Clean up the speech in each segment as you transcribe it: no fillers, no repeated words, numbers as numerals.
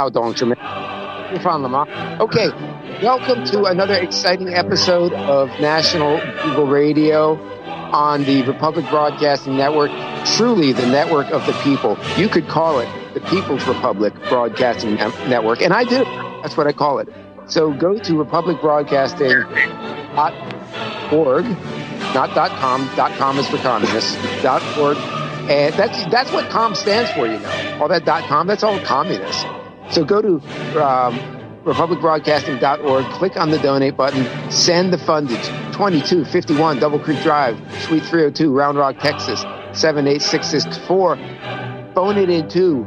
好，同志们，你放了吗？ Okay, welcome to another exciting episode of National Google Radio on the Republic Broadcasting Network, truly the network of the people. You could call it the People's Republic Broadcasting Network, and I do. That's what I call it. So go to republicbroadcasting.org, not .com. .com is for communists. .org, and that's what com stands for. You know, all that .com, that's all communist. So go to republicbroadcasting.org, click on the donate button, send the fundage. 2251 Double Creek Drive, Suite 302, Round Rock, Texas 78664. Phone it into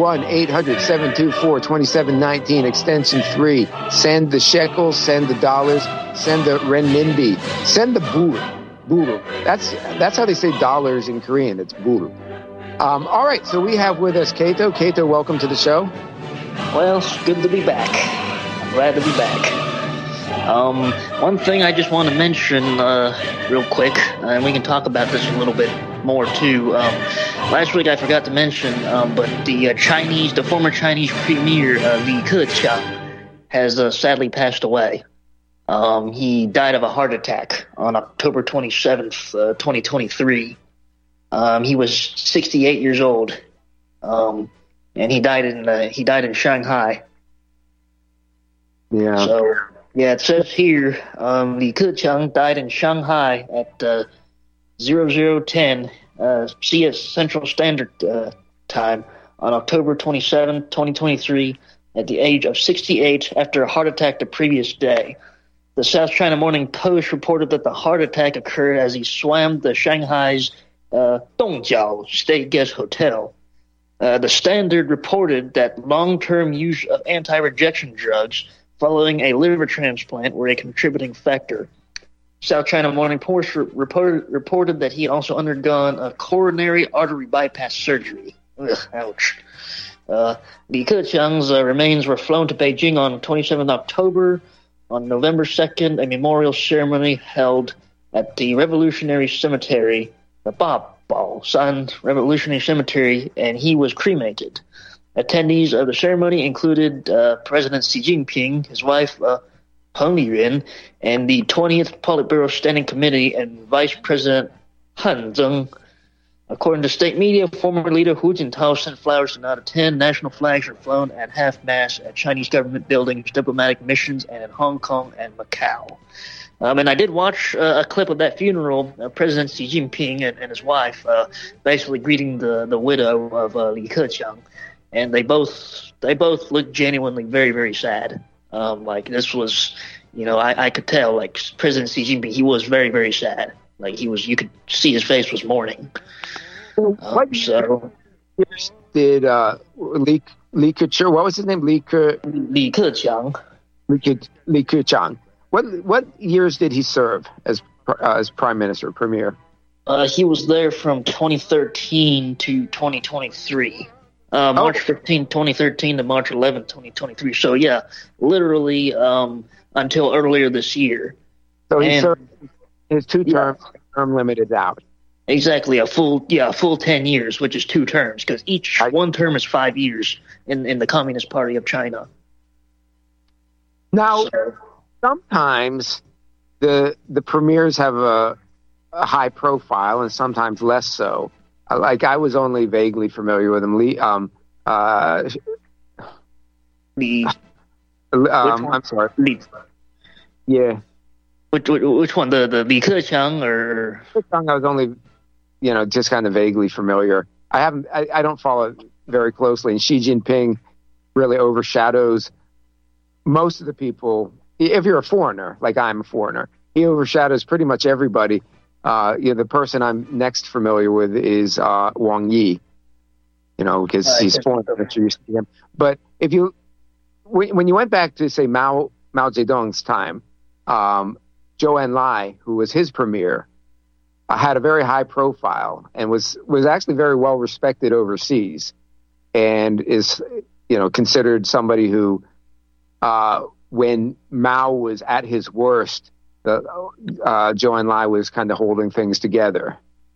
1-800-724-2719, extension 3. Send the shekels, send the dollars, send the renminbi, send the buru. Buru. That's how they say dollars in Korean. It's buru. All right, so we have with us Kato. Kato, welcome to the show. Well, it's good to be back. I'm glad to be back. One thing I just want to mention real quick, and we can talk about this a little bit more too. Last week I forgot to mention, but the former Chinese premier Li Keqiang has sadly passed away. He died of a heart attack on October 27th, 2023. He was 68 years old, and he died in Shanghai. Yeah. So. Yeah, it says here, Li Keqiang died in Shanghai at 0010 CS Central Standard Time on October 27, 2023, at the age of 68 after a heart attack the previous day. The South China Morning Post reported that the heart attack occurred as he swam the Shanghai's Dongjiao State Guest Hotel. The Standard reported that long-term use of anti-rejection drugs following a liver transplant were a contributing factor. South China Morning Post reported that he also undergone a coronary artery bypass surgery. Ugh, ouch. Li Keqiang's remains were flown to Beijing on 27 October. On November 2nd, a memorial ceremony held at the Revolutionary Cemetery, the Babaoshan Revolutionary Cemetery, and he was cremated. Attendees of the ceremony included President Xi Jinping, his wife Peng Liyuan, and the 20th Politburo Standing Committee and Vice President Han Zheng. According to state media, former leader Hu Jintao sent flowers to not attend. National flags are flown at half-mast at Chinese government buildings, diplomatic missions, and in Hong Kong and Macau. And I did watch a clip of that funeral, President Xi Jinping and his wife basically greeting the widow of Li Keqiang. And they both looked genuinely very, very sad. Like this was, I could tell, like President Xi Jinping, he was very, very sad. Like you could see his face was mourning. What years did Li Keqiang? What was his name? Li Keqiang. Li Keqiang. What years did he serve as prime minister, premier? He was there from 2013 to 2023. March 15, 2013 to March 11, 2023. So, yeah, literally until earlier this year. So he served his two terms, term limited out. Exactly, a full 10 years, which is two terms, because one term is 5 years in the Communist Party of China. Now, sometimes the premiers have a high profile, and sometimes less so. Like I was only vaguely familiar with him. I'm sorry. Yeah. Which one? The Li Keqiang or? Keqiang, I was only, just kind of vaguely familiar. I don't follow it very closely. And Xi Jinping really overshadows most of the people. If you're a foreigner, like I'm a foreigner, he overshadows pretty much everybody. The person I'm next familiar with is Wang Yi, because he's foreign, I'm sure you see him. But when you went back to say Mao Zedong's time, Zhou Enlai, who was his premier, had a very high profile and was actually very well respected overseas, and is considered somebody who, when Mao was at his worst, Zhou Enlai was kind of holding things together.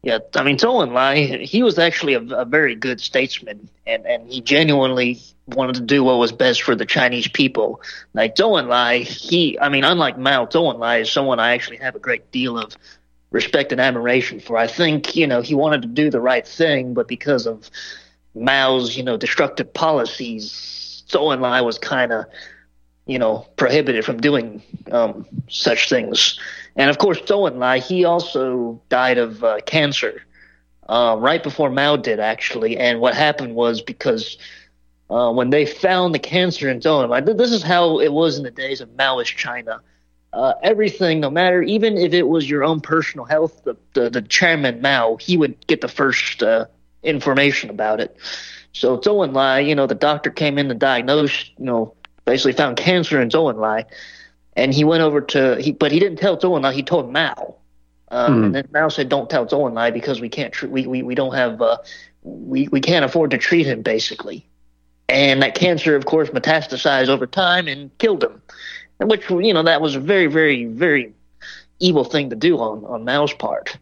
Yeah, I mean, Zhou Enlai, he was actually a very good statesman, and he genuinely wanted to do what was best for the Chinese people. Like Zhou Enlai, I mean, unlike Mao, Zhou Enlai is someone I actually have a great deal of respect and admiration for. I think, he wanted to do the right thing, but because of Mao's, destructive policies, Zhou Enlai was kind of, prohibited from doing such things. And of course, Zhou Enlai, he also died of cancer right before Mao did, actually. And what happened was because when they found the cancer in Zhou Enlai, this is how it was in the days of Maoist China. Everything, no matter, even if it was your own personal health, the chairman Mao, he would get the first information about it. So Zhou Enlai, the doctor came in to diagnose, basically found cancer in Zhou Enlai, and he went over but he didn't tell Zhou Enlai, he told Mao. And then Mao said, "Don't tell Zhou Enlai because we can't we don't have we can't afford to treat him, basically." And that cancer, of course, metastasized over time and killed him. Which, that was a very, very, very evil thing to do on Mao's part.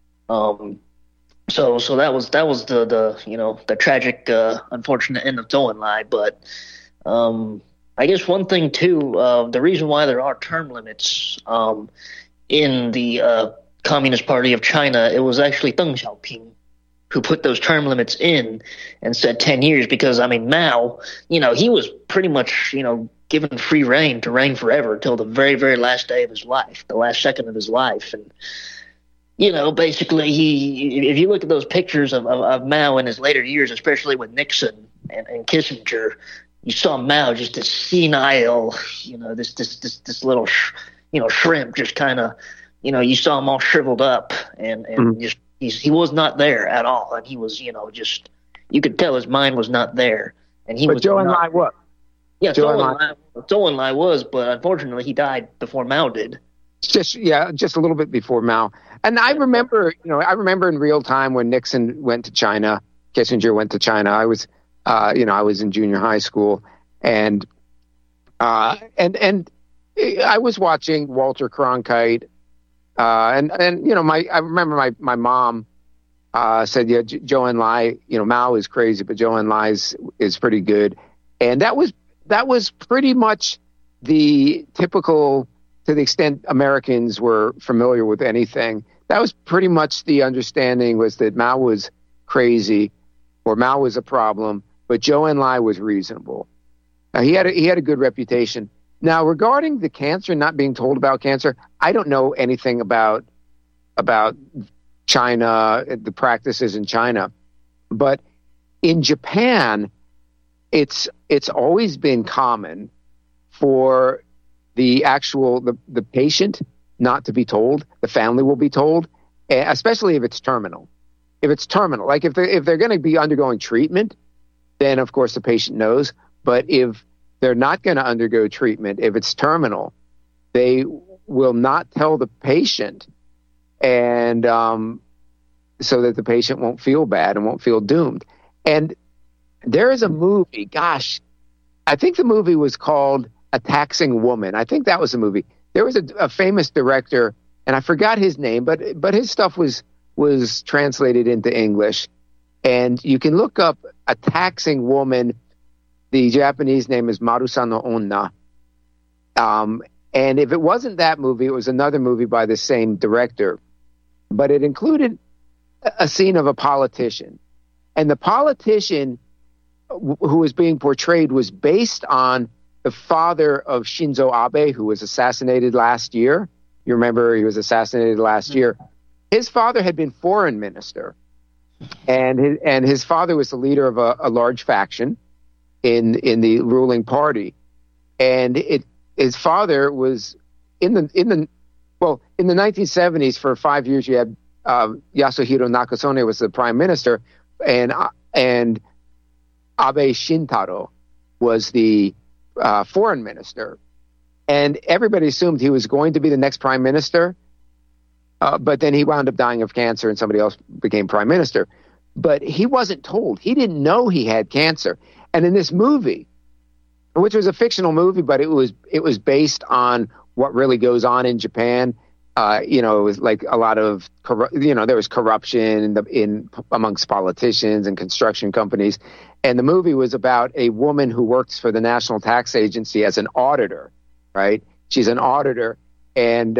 So that was the tragic, unfortunate end of Zhou Enlai. But I guess one thing too, the reason why there are term limits in the Communist Party of China, it was actually Deng Xiaoping who put those term limits in and said 10 years because, I mean, Mao, he was pretty much, given free reign to reign forever until the very, very last day of his life, the last second of his life. And, basically if you look at those pictures of Mao in his later years, especially with Nixon and Kissinger, you saw Mao just this senile, this little, shrimp just kind of, you saw him all shriveled up and just, he was not there at all. And he was, just, you could tell his mind was not there. And But Zhou Enlai was. Yeah, Zhou Enlai was, but unfortunately he died before Mao did. Just a little bit before Mao. And I remember in real time when Nixon went to China, Kissinger went to China. I was in junior high school, and I was watching Walter Cronkite, I remember my mom said, yeah, Zhou Enlai, Mao is crazy, but Zhou Enlai is pretty good, and that was pretty much the typical, to the extent Americans were familiar with anything, that was pretty much the understanding, was that Mao was crazy or Mao was a problem, but Zhou Enlai was reasonable. He had a good reputation. Now, regarding the cancer, not being told about cancer, I don't know anything about China, the practices in China, but in Japan, it's always been common for the patient not to be told. The family will be told, especially if it's terminal. If it's terminal, like if they're going to be undergoing treatment, then of course the patient knows. But if they're not going to undergo treatment, if it's terminal, they will not tell the patient, and so that the patient won't feel bad and won't feel doomed. And there is a movie, gosh, I think the movie was called A Taxing Woman. I think that was the movie. There was a famous director, and I forgot his name, but his stuff was translated into English. And you can look up A Taxing Woman. The Japanese name is Marusa no Onna. And if it wasn't that movie, it was another movie by the same director. But it included a scene of a politician. And the politician who was being portrayed was based on the father of Shinzo Abe, who was assassinated last year. You remember he was assassinated last year. His father had been foreign minister. And his father was the leader of a large faction in the ruling party. And his father was in the 1970s. For 5 years you had Yasuhiro Nakasone was the prime minister, and Abe Shintaro was the foreign minister, and everybody assumed he was going to be the next prime minister, but then he wound up dying of cancer and somebody else became prime minister. But he wasn't told. He didn't know he had cancer. And in this movie, which was a fictional movie, but it was based on what really goes on in Japan, It was like a lot of, there was corruption in amongst politicians and construction companies. And the movie was about a woman who works for the National Tax Agency as an auditor, right? She's an auditor, and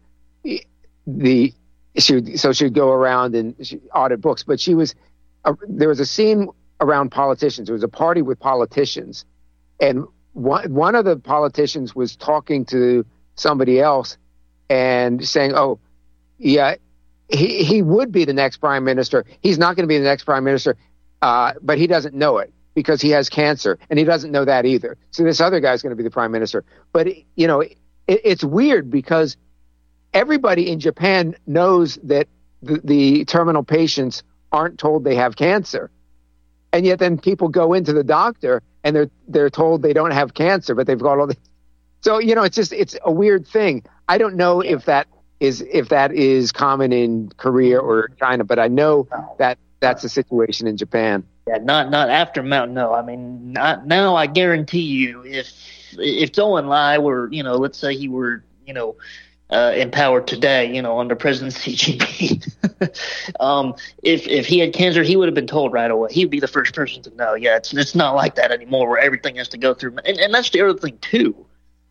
she'd go around and audit books. But there was a scene around politicians. It was a party with politicians, and one of the politicians was talking to somebody else and saying, "Oh, yeah, he would be the next prime minister. He's not going to be the next prime minister, but he doesn't know it because he has cancer, and he doesn't know that either. So this other guy's going to be the prime minister." But it's weird because everybody in Japan knows that the terminal patients aren't told they have cancer, and yet then people go into the doctor and they're told they don't have cancer, but they've got all the. So it's a weird thing. I don't know if that is common in Korea or China, but I know that that's the situation in Japan. Yeah, not after Mao. No, I mean, not now. I guarantee you, if Zhou Enlai were, let's say he were, in power today, under President Xi Jinping, if he had cancer, he would have been told right away. He would be the first person to know. Yeah, it's not like that anymore, where everything has to go through. And that's the other thing too.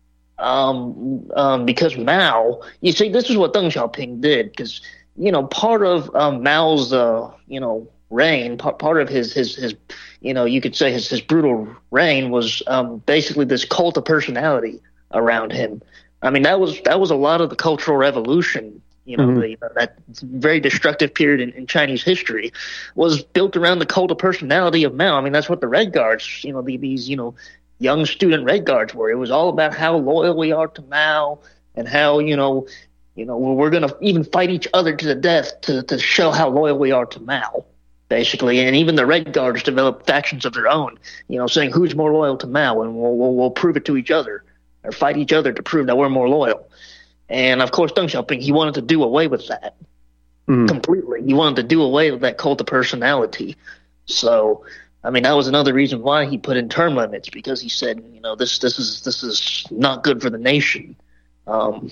Because Mao, you see, this is what Deng Xiaoping did, because part of Mao's reign, part of his you could say his brutal reign was basically this cult of personality around him. I mean, that was a lot of the Cultural Revolution. That very destructive period in Chinese history was built around the cult of personality of Mao. I mean, that's what the Red Guards, these young student Red Guards were. It was all about how loyal we are to Mao, and how we're going to even fight each other to the death to show how loyal we are to Mao, basically. And even the Red Guards developed factions of their own, saying who's more loyal to Mao, and we'll prove it to each other, or fight each other to prove that we're more loyal. And of course, Deng Xiaoping, he wanted to do away with that completely. He wanted to do away with that cult of personality. So, I mean, that was another reason why he put in term limits, because he said, this is not good for the nation. Of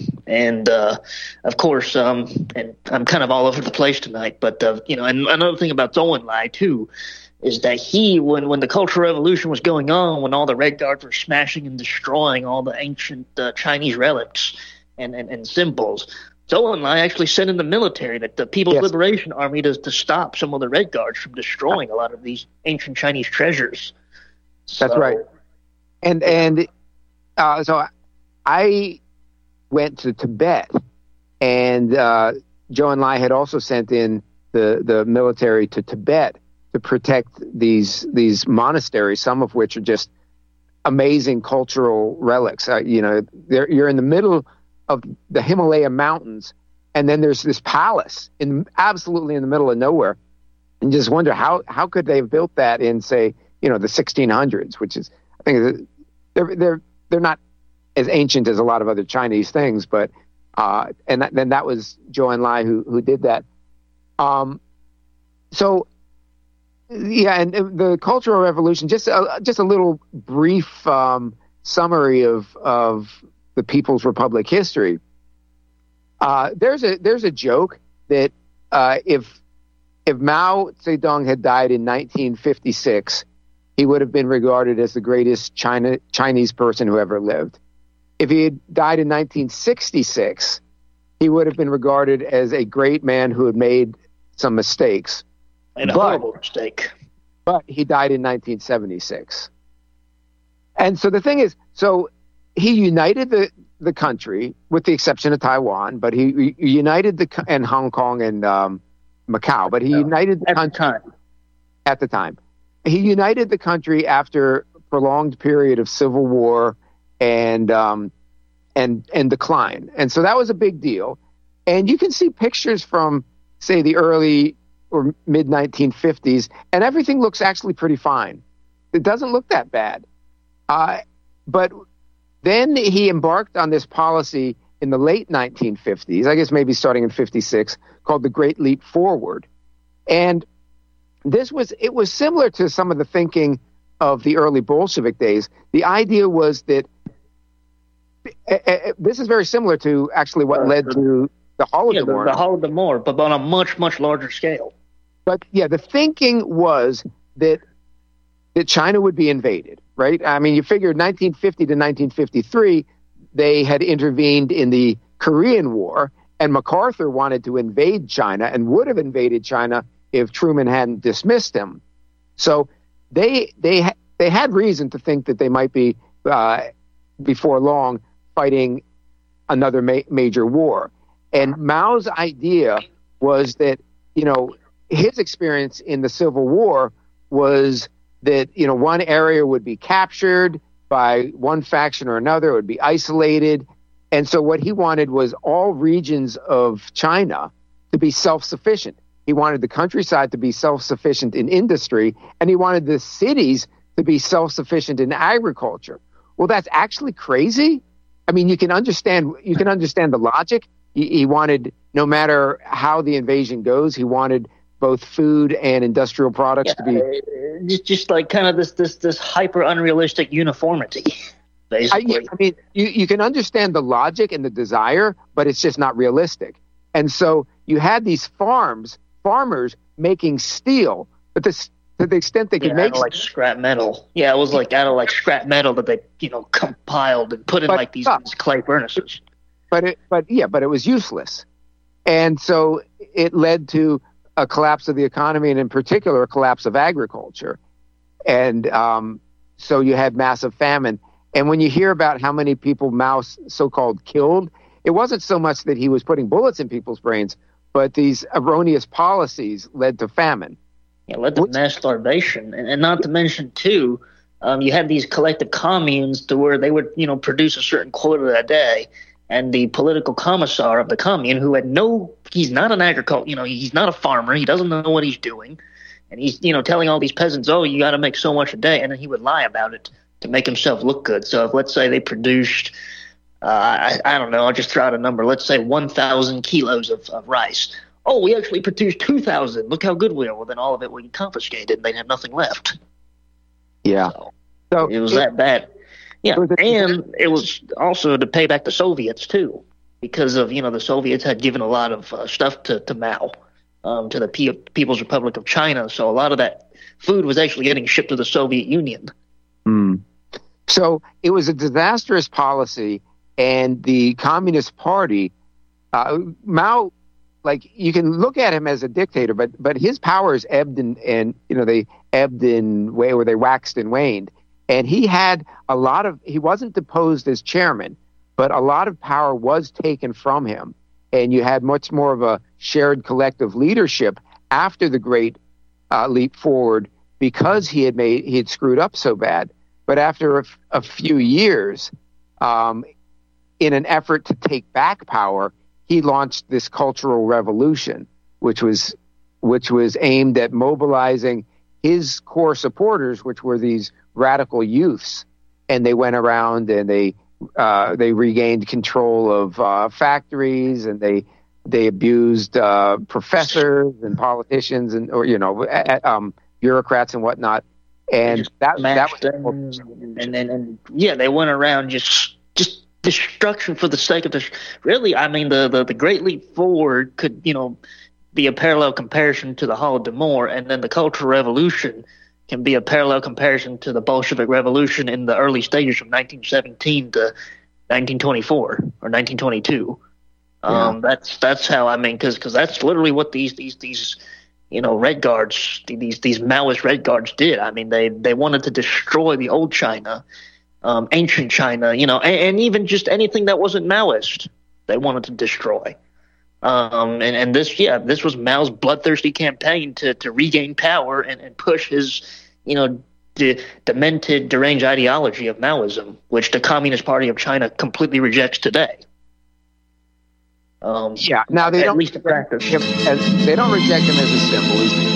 course, and I'm kind of all over the place tonight, but and another thing about Zhou Enlai too is that when the Cultural Revolution was going on, when all the Red Guards were smashing and destroying all the ancient Chinese relics and symbols, Zhou Enlai actually sent in the military, the People's Liberation Army, to stop some of the Red Guards from destroying a lot of these ancient Chinese treasures. That's right. And so I went to Tibet, and Zhou Enlai had also sent in the military to Tibet to protect these monasteries, some of which are just amazing cultural relics. You're in the middle of the Himalaya mountains, and then there's this palace absolutely in the middle of nowhere, and just wonder how could they have built that in, say, the 1600s, which is, I think they're not as ancient as a lot of other Chinese things, but then that was Zhou Enlai who did that. So yeah, and the Cultural Revolution, just a little brief summary of the People's Republic history. There's a joke that if Mao Zedong had died in 1956, he would have been regarded as the greatest Chinese person who ever lived. If he had died in 1966, he would have been regarded as a great man who had made some mistakes. And a horrible mistake. But he died in 1976. And so the thing is, he united the country, with the exception of Taiwan, but he united and Hong Kong and Macau, but he united the country at the time. He united the country after a prolonged period of civil war and decline. And so that was a big deal. And you can see pictures from, say, the early or mid 1950s, and everything looks actually pretty fine. It doesn't look that bad. But then he embarked on this policy in the late 1950s, I guess maybe starting in 56, called the Great Leap Forward. And it was similar to some of the thinking of the early Bolshevik days. The idea was that this is very similar to actually what led to the Holodomor. The Holodomor, but on a much, much larger scale. But yeah, the thinking was that China would be invaded, right? I mean, you figured 1950 to 1953, they had intervened in the Korean War, and MacArthur wanted to invade China and would have invaded China if Truman hadn't dismissed him. So they had reason to think that they might be, before long, fighting another major war. And Mao's idea was that, his experience in the Civil War was that, one area would be captured by one faction or another, it would be isolated. And so what he wanted was all regions of China to be self-sufficient. He wanted the countryside to be self-sufficient in industry, and he wanted the cities to be self-sufficient in agriculture. Well, that's actually crazy. I mean, you can understand the logic. He wanted, no matter how the invasion goes, he wanted both food and industrial products to be just like kind of this hyper unrealistic uniformity. Basically, I mean, you can understand the logic and the desire, but it's just not realistic. And so you had these farmers making steel, but to the extent they could make like scrap metal. Yeah, it was like out of like scrap metal that they compiled and put in like these clay furnaces. But it was useless, and so it led to a collapse of the economy, and in particular, a collapse of agriculture. And so you had massive famine. And when you hear about how many people Mao so-called killed, it wasn't so much that he was putting bullets in people's brains, but these erroneous policies led to famine. Yeah, led to mass starvation. And not to mention, too, you had these collective communes to where they would, produce a certain quota a day. And the political commissar of the commune, who had he's not an agriculture, he's not a farmer. He doesn't know what he's doing. And he's, telling all these peasants, oh, you got to make so much a day. And then he would lie about it to make himself look good. So if, let's say, they produced, I don't know, I'll just throw out a number. Let's say 1,000 kilos of rice. Oh, we actually produced 2,000. Look how good we are. Well, then all of it would be confiscated and they'd have nothing left. Yeah. So it was that bad. Yeah, and it was also to pay back the Soviets, too, because of, the Soviets had given a lot of stuff to Mao, to the People's Republic of China. So a lot of that food was actually getting shipped to the Soviet Union. So it was a disastrous policy, and the Communist Party, Mao, like, you can look at him as a dictator, but his powers ebbed and they ebbed in way where they waxed and waned. And he had he wasn't deposed as chairman, but a lot of power was taken from him. And you had much more of a shared collective leadership after the great leap forward, because he had screwed up so bad. But after a few years, in an effort to take back power, he launched this cultural revolution, which was aimed at mobilizing his core supporters, which were these radical youths, and they went around and they regained control of factories, and they abused professors and politicians and bureaucrats and whatnot, and that was they went around just destruction for the sake of really. I mean, the Great Leap Forward could be a parallel comparison to the Holodomor, and then the Cultural Revolution can be a parallel comparison to the Bolshevik Revolution in the early stages from 1917 to 1924 or 1922. That's how, I mean, because that's literally what these Red Guards, these Maoist Red Guards did. I mean, they wanted to destroy the old China, ancient China, and even just anything that wasn't Maoist, they wanted to destroy. And this was Mao's bloodthirsty campaign to regain power and push his, demented, deranged ideology of Maoism, which the Communist Party of China completely rejects today. Now they don't reject him as a symbol.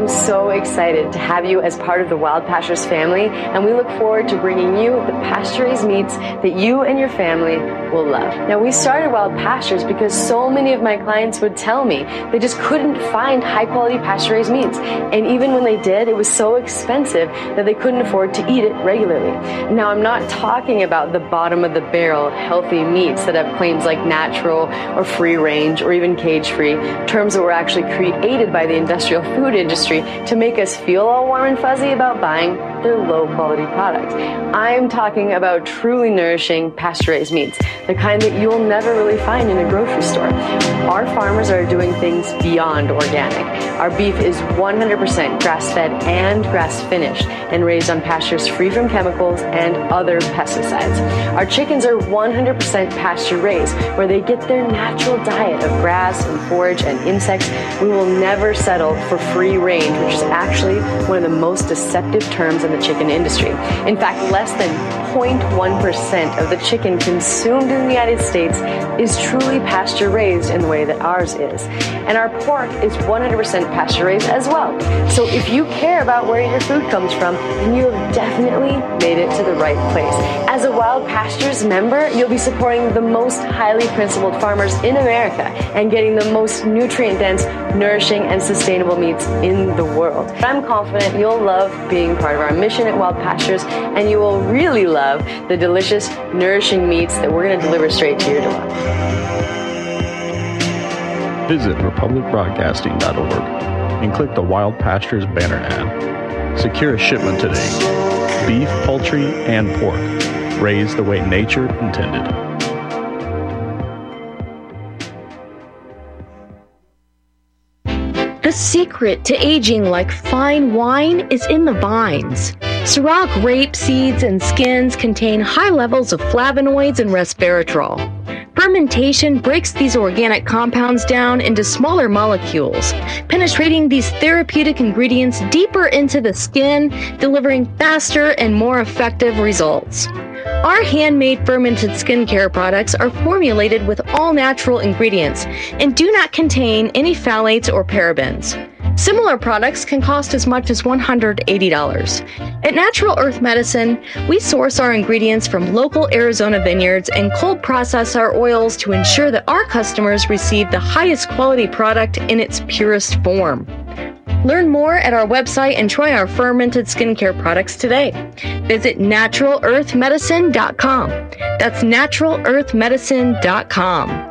so excited to have you as part of the Wild Pastures family, and we look forward to bringing you the pasture-raised meats that you and your family will love. Now, we started Wild Pastures because so many of my clients would tell me they just couldn't find high-quality pasture-raised meats, and even when they did, it was so expensive that they couldn't afford to eat it regularly. Now, I'm not talking about the bottom-of-the-barrel healthy meats that have claims like natural or free-range or even cage-free, terms that were actually created by the industrial food industry to make us feel all warm and fuzzy about buying their low-quality products. I'm talking about truly nourishing pasture-raised meats, the kind that you'll never really find in a grocery store. Our farmers are doing things beyond organic. Our beef is 100% grass-fed and grass-finished and raised on pastures free from chemicals and other pesticides. Our chickens are 100% pasture-raised, where they get their natural diet of grass and forage and insects. We will never settle for free range, which is actually one of the most deceptive terms in the chicken industry. In fact, less than 0.1% of the chicken consumed in the United States is truly pasture-raised in the way that ours is. And our pork is 100% pasture-raised as well. So if you care about where your food comes from, then you have definitely made it to the right place. As a Wild Pastures member, you'll be supporting the most highly principled farmers in America and getting the most nutrient-dense, nourishing, and sustainable meats in the world. I'm confident you'll love being part of our mission at Wild Pastures, and you will really love the delicious, nourishing meats that we're going to deliver straight to your door. Visit republicbroadcasting.org and click the Wild Pastures banner ad. Secure a shipment today. Beef, poultry, and pork, raised the way nature intended. The secret to aging like fine wine is in the vines. Syrah grape seeds and skins contain high levels of flavonoids and resveratrol. Fermentation breaks these organic compounds down into smaller molecules, penetrating these therapeutic ingredients deeper into the skin, delivering faster and more effective results. Our handmade fermented skincare products are formulated with all natural ingredients and do not contain any phthalates or parabens. Similar products can cost as much as $180. At Natural Earth Medicine, we source our ingredients from local Arizona vineyards and cold process our oils to ensure that our customers receive the highest quality product in its purest form. Learn more at our website and try our fermented skincare products today. Visit naturalearthmedicine.com. That's naturalearthmedicine.com.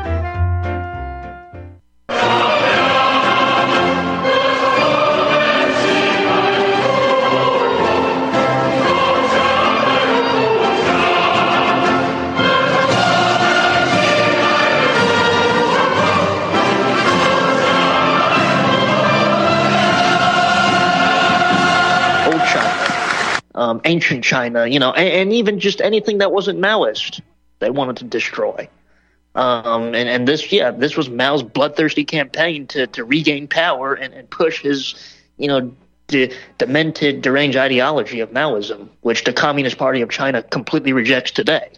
Ancient China, and even just anything that wasn't Maoist, they wanted to destroy. And this was Mao's bloodthirsty campaign to regain power and push his, demented, deranged ideology of Maoism, which the Communist Party of China completely rejects today.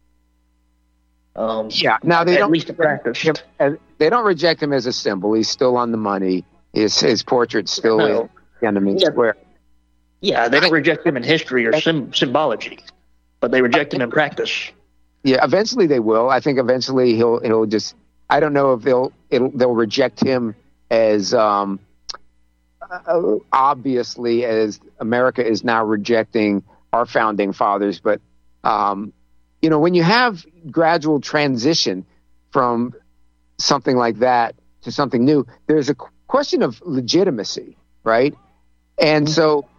Now they don't reject him. They don't reject him as a symbol. He's still on the money. His portrait's still in Tiananmen Square. Yeah, they don't reject him in history or symbology, but they reject him in practice. Yeah, eventually they will. I think eventually he'll just. I don't know if they'll reject him as obviously as America is now rejecting our founding fathers. But when you have gradual transition from something like that to something new, there's a question of legitimacy, right? And so.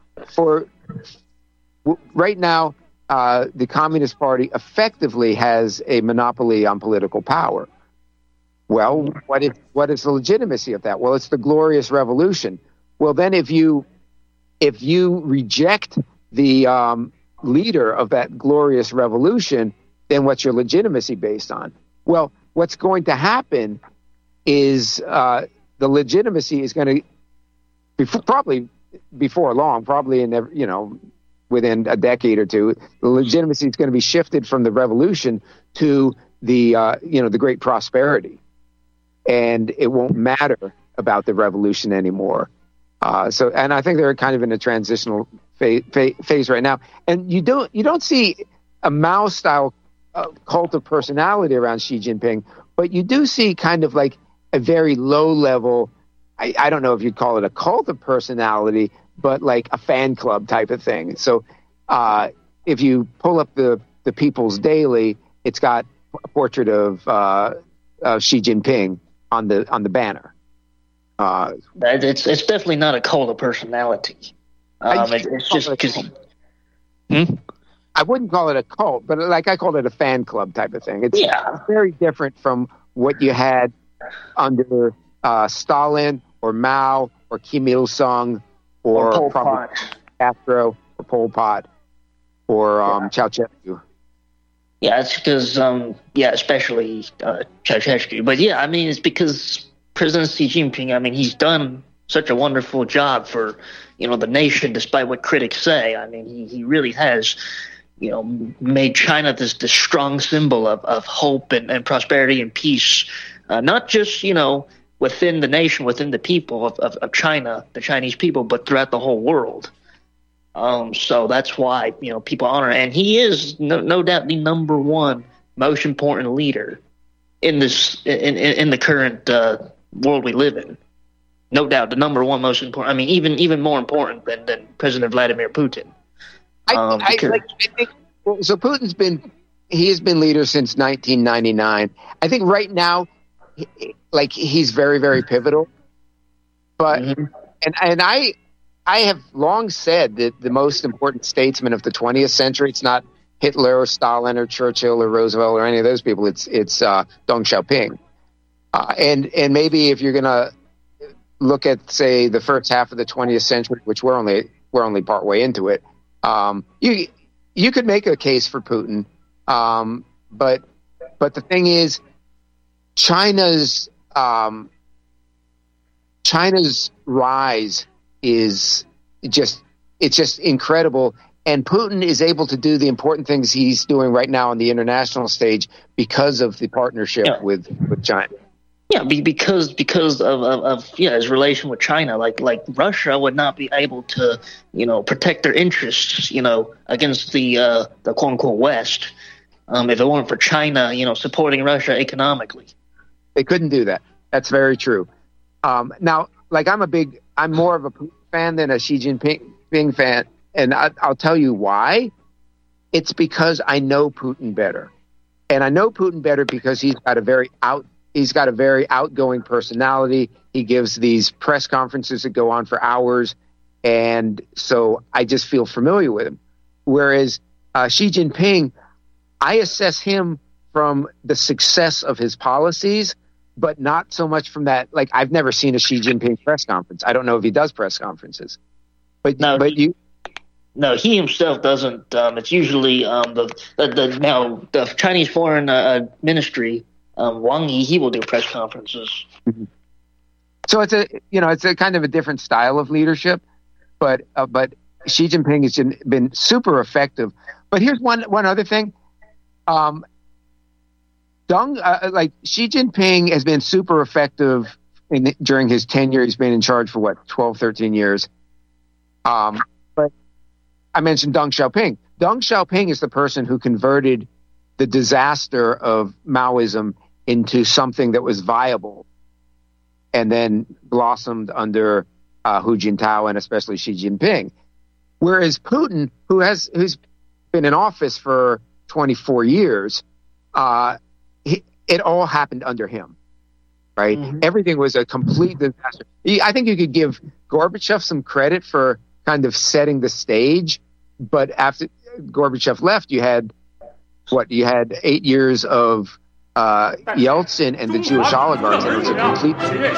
Right now, the Communist Party effectively has a monopoly on political power. Well, what is the legitimacy of that? Well, it's the Glorious Revolution. Well, then if you reject the leader of that Glorious Revolution, then what's your legitimacy based on? Well, what's going to happen is the legitimacy is going to probably before long, probably within a decade or two, the legitimacy is going to be shifted from the revolution to the Great Prosperity, and it won't matter about the revolution anymore. And I think they're kind of in a transitional phase right now. And you don't see a Mao-style cult of personality around Xi Jinping, but you do see kind of like a very low-level, I don't know if you'd call it a cult of personality, but like a fan club type of thing. So if you pull up the People's Daily, it's got a portrait of Xi Jinping on the banner. It's definitely not a cult of personality. It's just because. I wouldn't call it a cult, but like I called it a fan club type of thing. It's very different from what you had under Stalin or Mao or Kim Il-sung or probably Castro or Pol Pot or Ceausescu. Yeah, it's because, especially Ceausescu. But yeah, I mean, it's because President Xi Jinping, I mean, he's done such a wonderful job for, the nation, despite what critics say. I mean, he really has, made China this strong symbol of hope and prosperity and peace, not just, within the nation, within the people of China, the Chinese people, but throughout the whole world. So that's why, people honor, and he is no doubt the number one most important leader in this, in the current world we live in. No doubt the number one most important. I mean, even more important than President Vladimir Putin. I think so. Putin's been leader since 1999. I think right now, he's very, very pivotal. But and I have long said that the most important statesman of the 20th century, it's not Hitler or Stalin or Churchill or Roosevelt or any of those people. It's Deng Xiaoping. And maybe if you're gonna look at, say, the first half of the 20th century, which we're only part way into it, you could make a case for Putin. But the thing is, China's rise is just incredible, and Putin is able to do the important things he's doing right now on the international stage because of the partnership with China. Yeah, because of his relation with China, like Russia would not be able to protect their interests against the quote unquote West if it weren't for China supporting Russia economically. They couldn't do that. That's very true. Now, I'm more of a Putin fan than a Xi Jinping fan, and I'll tell you why. It's because I know Putin better, and I know Putin better because he's got a very outgoing personality. He gives these press conferences that go on for hours, and so I just feel familiar with him. Whereas Xi Jinping, I assess him from the success of his policies, but not so much from that. Like, I've never seen a Xi Jinping press conference. I don't know if he does press conferences. No, he himself doesn't. It's usually the Chinese Foreign Ministry, Wang Yi, he will do press conferences. Mm-hmm. So it's a kind of a different style of leadership, but Xi Jinping has been super effective. But here's one other thing. Xi Jinping has been super effective during his tenure. He's been in charge for 12, 13 years. But I mentioned Deng Xiaoping. Deng Xiaoping is the person who converted the disaster of Maoism into something that was viable, and then blossomed under Hu Jintao and especially Xi Jinping. Whereas Putin, who's been in office for 24 years, it all happened under him, right? Mm-hmm. Everything was a complete disaster. I think you could give Gorbachev some credit for kind of setting the stage, but after Gorbachev left, you had 8 years of Yeltsin and the Jewish oligarchs. It was a complete.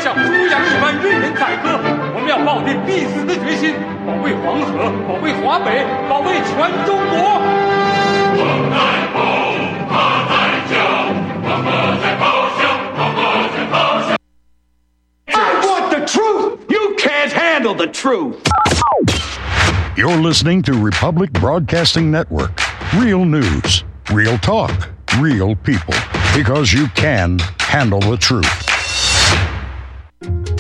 I want the truth. You can't handle the truth. You're listening to Republic Broadcasting Network. Real news, real talk, real people. Because you can handle the truth.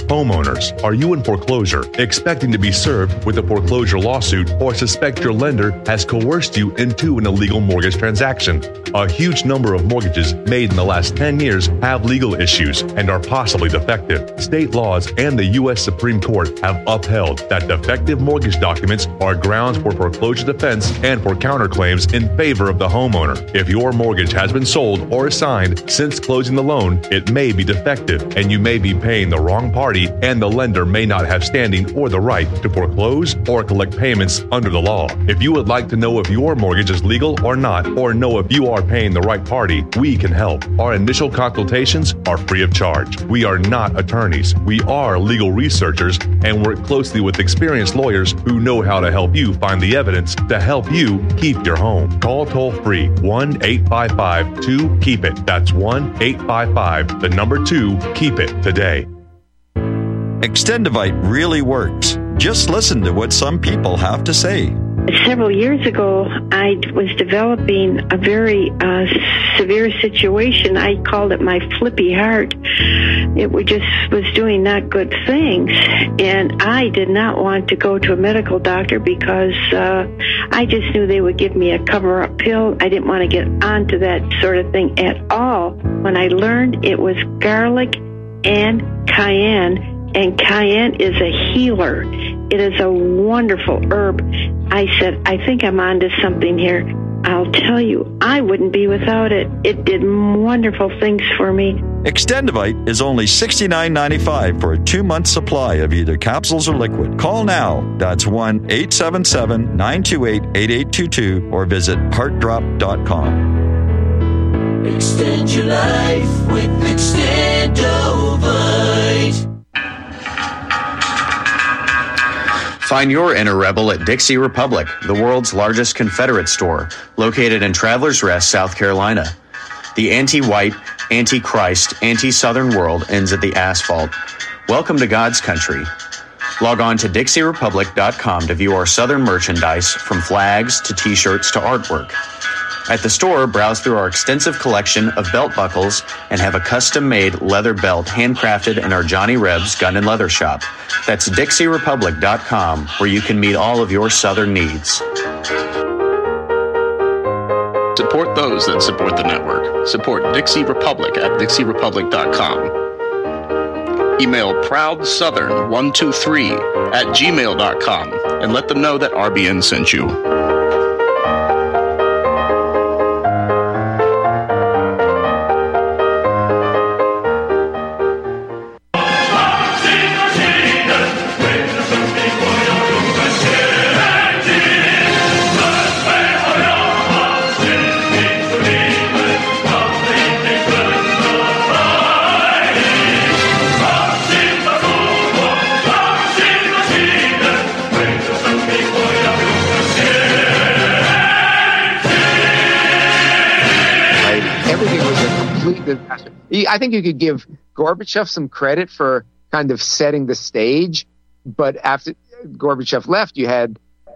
Homeowners, are you in foreclosure, expecting to be served with a foreclosure lawsuit, or suspect your lender has coerced you into an illegal mortgage transaction? A huge number of mortgages made in the last 10 years have legal issues and are possibly defective. State laws and the U.S. Supreme Court have upheld that defective mortgage documents are grounds for foreclosure defense and for counterclaims in favor of the homeowner. If your mortgage has been sold or assigned since closing the loan, it may be defective and you may be paying the wrong party, and the lender may not have standing or the right to foreclose or collect payments under the law. If you would like to know if your mortgage is legal or not, or know if you are paying the right party, we can help. Our initial consultations are free of charge. We are not attorneys. We are legal researchers and work closely with experienced lawyers who know how to help you find the evidence to help you keep your home. Call toll-free 1-855-2-KEEP-IT. That's 1-855-2-KEEP-IT today. Extendivite really works. Just listen to what some people have to say. Several years ago, I was developing a very severe situation. I called it my flippy heart. It just was doing not good things. And I did not want to go to a medical doctor because I just knew they would give me a cover-up pill. I didn't want to get onto that sort of thing at all. When I learned it was garlic and cayenne, and cayenne is a healer. It is a wonderful herb. I said, I think I'm onto something here. I'll tell you, I wouldn't be without it. It did wonderful things for me. Extendivite is only $69.95 for a 2-month supply of either capsules or liquid. Call now. That's 1-877-928-8822 or visit heartdrop.com. Extend your life with Extendovite. Find your inner rebel at Dixie Republic, the world's largest Confederate store, located in Travelers Rest, South Carolina. The anti-white, anti-Christ, anti-Southern world ends at the asphalt. Welcome to God's country. Log on to DixieRepublic.com to view our Southern merchandise, from flags to T-shirts to artwork. At the store, browse through our extensive collection of belt buckles and have a custom-made leather belt handcrafted in our Johnny Rebs Gun and Leather Shop. That's DixieRepublic.com, where you can meet all of your Southern needs. Support those that support the network. Support Dixie Republic at DixieRepublic.com. Email ProudSouthern123@gmail.com and let them know that RBN sent you. I think you could give Gorbachev some credit for kind of setting the stage, but after Gorbachev left, you had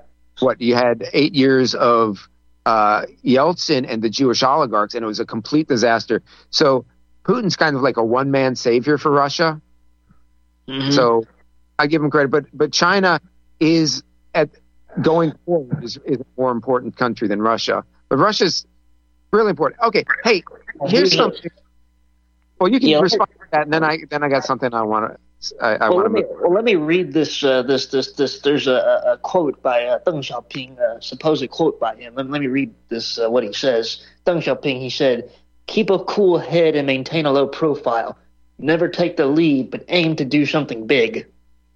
8 years of Yeltsin and the Jewish oligarchs, and it was a complete disaster. So Putin's kind of like a one-man savior for Russia. Mm-hmm. So I give him credit, but China is going forward is a more important country than Russia. But Russia's really important. Okay, hey, here's something. Well, you can respond to that, and then I got something I want to. Let me read this. There's a quote by Deng Xiaoping, a supposed quote by him. Let me read this. What he says. Deng Xiaoping, he said, "Keep a cool head and maintain a low profile. Never take the lead, but aim to do something big."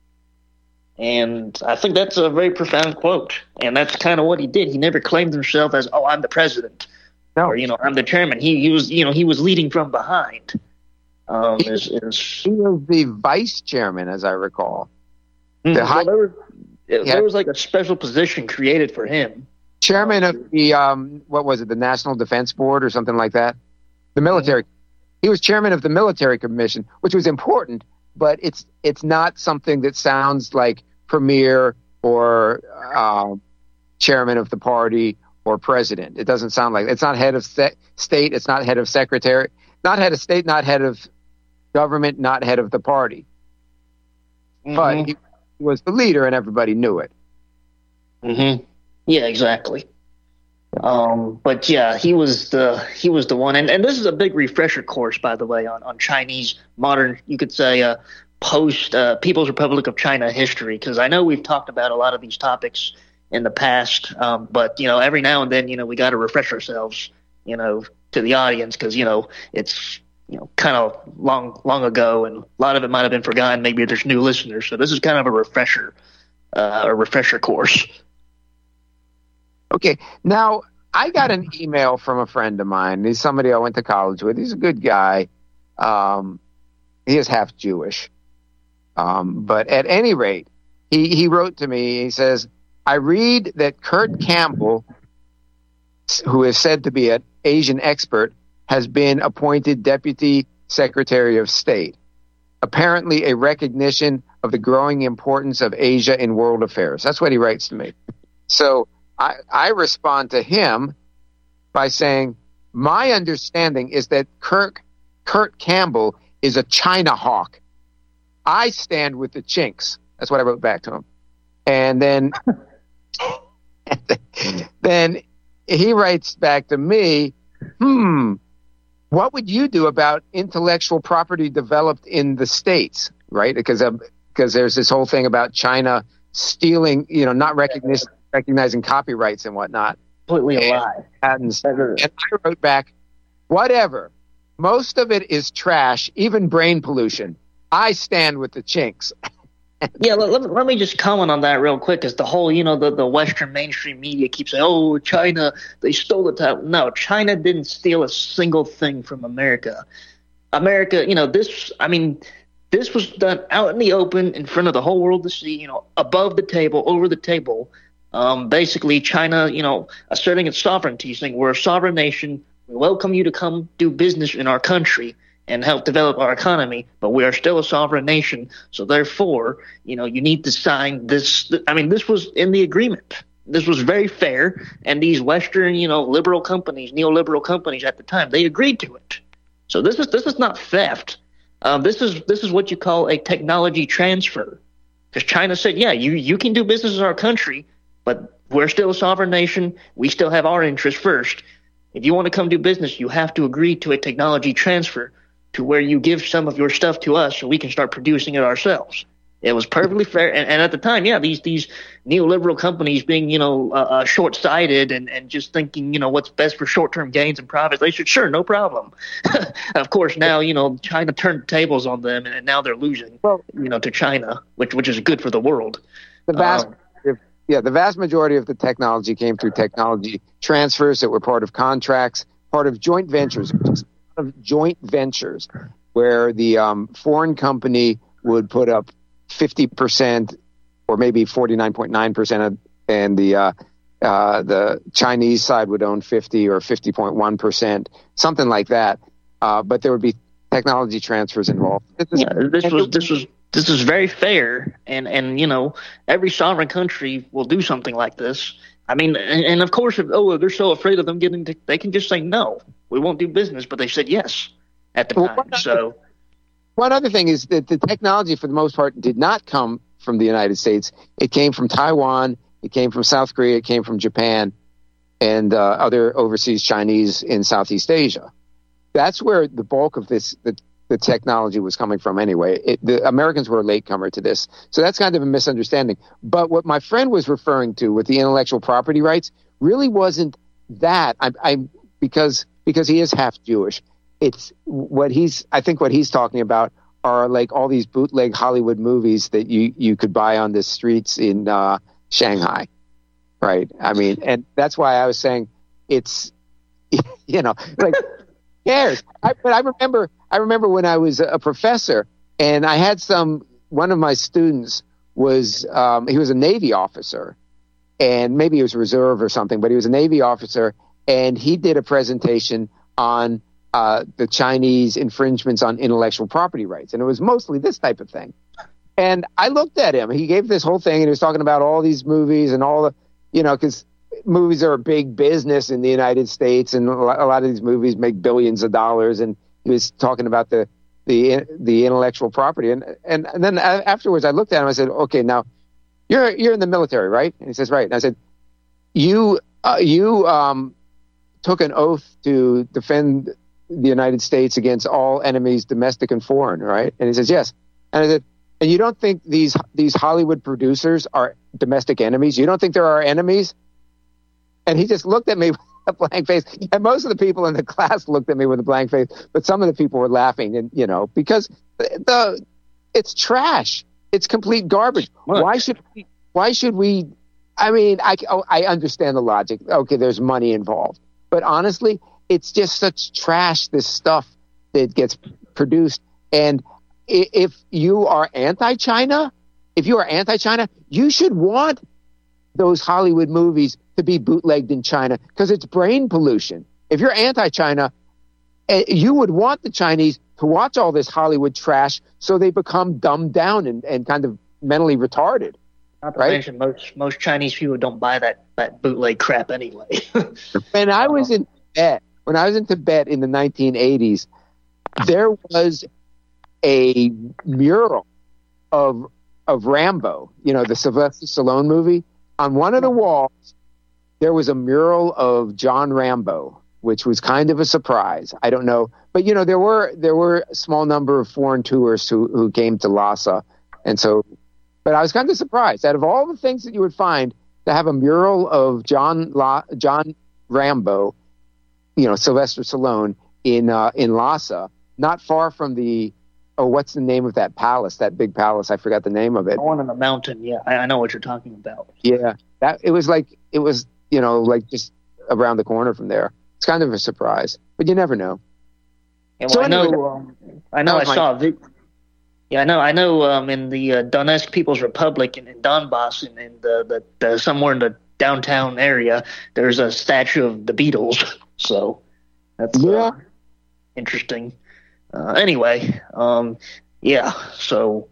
And I think that's a very profound quote. And that's kind of what he did. He never claimed himself as, "Oh, I'm the president," or "I'm the chairman." He was, he was leading from behind. He was the vice chairman, as I recall. There was like a special position created for him. Chairman of the, what was it, the National Defense Board or something like that? The military. He was chairman of the military commission, which was important, but it's not something that sounds like premier or chairman of the party or president. It doesn't sound like it's not head of state. It's not head of secretary, not head of state, not head of government, not head of the party. but he was the leader and everybody knew it. Mm-hmm. Yeah, exactly. But yeah, he was the one, and this is a big refresher course, by the way, on Chinese modern, you could say, post People's Republic of China history, because I know we've talked about a lot of these topics in the past, but every now and then we got to refresh ourselves, to the audience, because it's kind of long ago, and a lot of it might have been forgotten. Maybe there's new listeners, so this is kind of a refresher course. Okay, now I got an email from a friend of mine. He's somebody I went to college with. He's a good guy. He is half Jewish. But at any rate, he wrote to me. He says, I read that Kurt Campbell, who is said to be an Asian expert, has been appointed Deputy Secretary of State. Apparently a recognition of the growing importance of Asia in world affairs. That's what he writes to me. So I respond to him by saying, my understanding is that Kurt Campbell is a China hawk. I stand with the Chinks. That's what I wrote back to him. And then he writes back to me, what would you do about intellectual property developed in the States, right? Because there's this whole thing about China stealing, not recognizing copyrights and whatnot. Completely a lie. And I wrote back, whatever. Most of it is trash, even brain pollution. I stand with the Chinks. Yeah, let me just comment on that real quick, because the whole, the Western mainstream media keeps saying, oh, China, they stole the title. No, China didn't steal a single thing from America. America, this was done out in the open in front of the whole world to see, above the table, over the table. Basically, China, asserting its sovereignty, saying we're a sovereign nation. We welcome you to come do business in our country and help develop our economy, but we are still a sovereign nation. So therefore, you need to sign this. This was in the agreement. This was very fair. And these Western, liberal companies, neoliberal companies at the time, they agreed to it. So this is not theft. This is what you call a technology transfer. Because China said, yeah, you can do business in our country, but we're still a sovereign nation. We still have our interests first. If you want to come do business, you have to agree to a technology transfer to where you give some of your stuff to us so we can start producing it ourselves. It was perfectly fair. And at the time, yeah, these neoliberal companies being, short-sighted and just thinking, what's best for short-term gains and profits, they said, sure, no problem. Of course, now, China turned the tables on them, and now they're losing, to China, which is good for the world. The vast majority of the technology came through technology transfers that were part of contracts, part of joint ventures, where the foreign company would put up 50% or maybe 49.9%, and the Chinese side would own 50 or 50.1%, something like that. But there would be technology transfers involved. This is very fair, and every sovereign country will do something like this. And of course, if they're so afraid of them they can just say no, we won't do business. But they said yes at the time. One other thing is that the technology, for the most part, did not come from the United States. It came from Taiwan, it came from South Korea, it came from Japan, and other overseas Chinese in Southeast Asia. That's where the bulk of the technology was coming from anyway. The Americans were a latecomer to this. So that's kind of a misunderstanding. But what my friend was referring to with the intellectual property rights really wasn't that. Because he is half Jewish. It's I think what he's talking about are like all these bootleg Hollywood movies that you could buy on the streets in Shanghai. Right. And that's why I was saying it's, like, who cares? But I remember when I was a professor, and I had one of my students was he was a Navy officer, and maybe he was reserve or something, but he was a Navy officer, and he did a presentation on the Chinese infringements on intellectual property rights, and it was mostly this type of thing. And I looked at him. He gave this whole thing, and he was talking about all these movies and all the, because movies are a big business in the United States, and a lot of these movies make billions of dollars. And he was talking about the the intellectual property. And then afterwards, I looked at him. I said, "Okay, now you're in the military, right?" And he says, "Right." And I said, "You took an oath to defend the United States against all enemies, domestic and foreign, right?" And he says, "Yes." And I said, "And you don't think these Hollywood producers are domestic enemies? You don't think they're our enemies?" And he just looked at me with a blank face. And most of the people in the class looked at me with a blank face, but some of the people were laughing, and because it's trash. It's complete garbage. What? Why should we? I mean, I understand the logic. Okay, there's money involved, but honestly, it's just such trash. This stuff that gets produced, and if you are anti-China, you should want those Hollywood movies to be bootlegged in China because it's brain pollution. If you're anti-China, you would want the Chinese to watch all this Hollywood trash so they become dumbed down and kind of mentally retarded. Not to mention most Chinese people don't buy that bootleg crap anyway. When I was in Tibet in the 1980s, there was a mural of Rambo, the Sylvester Stallone movie. On one of the walls, there was a mural of John Rambo, which was kind of a surprise. I don't know, but there were a small number of foreign tourists who came to Lhasa, and so. But I was kind of surprised. Out of all the things that you would find, to have a mural of John Rambo, Sylvester Stallone in Lhasa, not far from what's the name of that palace? That big palace, I forgot the name of it. The one on the mountain. Yeah, I know what you're talking about. Yeah, it was just around the corner from there. It's kind of a surprise, but you never know. Yeah, well, so I know. I saw a video. Yeah, I know. In the Donetsk People's Republic in Donbass, and the somewhere in the downtown area, there's a statue of the Beatles. So that's interesting. Anyway, yeah. So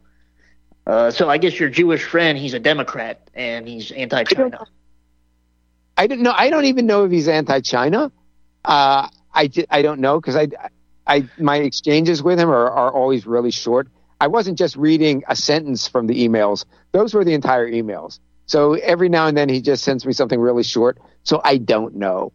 I guess your Jewish friend, he's a Democrat and he's anti-China. I didn't know. I don't even know if he's anti-China. I don't know because my exchanges with him are always really short. I wasn't just reading a sentence from the emails. Those were the entire emails. So every now and then he just sends me something really short. So I don't know.